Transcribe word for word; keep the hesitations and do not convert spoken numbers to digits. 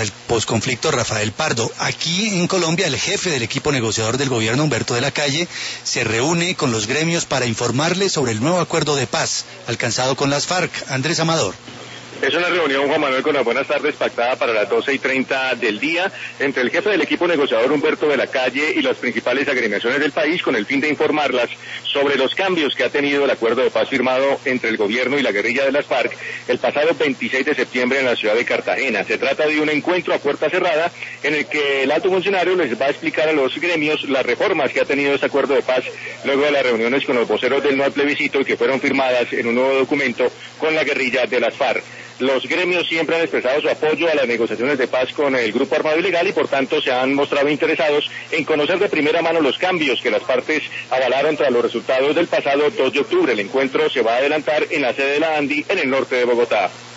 El posconflicto Rafael Pardo. Aquí en Colombia el jefe del equipo negociador del gobierno, Humberto de la Calle, se reúne con los gremios para informarles sobre el nuevo acuerdo de paz alcanzado con las FARC. Andrés Amador. Es una reunión, Juan Manuel, con las buenas tardes, pactada para las doce y treinta del día entre el jefe del equipo negociador, Humberto de la Calle, y las principales agremiaciones del país, con el fin de informarlas sobre los cambios que ha tenido el acuerdo de paz firmado entre el gobierno y la guerrilla de las FARC el pasado veintiséis de septiembre en la ciudad de Cartagena. Se trata de un encuentro a puerta cerrada en el que el alto funcionario les va a explicar a los gremios las reformas que ha tenido ese acuerdo de paz luego de las reuniones con los voceros del no al plebiscito y que fueron firmadas en un nuevo documento con la guerrilla de las FARC. Los gremios siempre han expresado su apoyo a las negociaciones de paz con el grupo armado ilegal y por tanto se han mostrado interesados en conocer de primera mano los cambios que las partes avalaron tras los resultados del pasado dos de octubre. El encuentro se va a adelantar en la sede de la ANDI en el norte de Bogotá.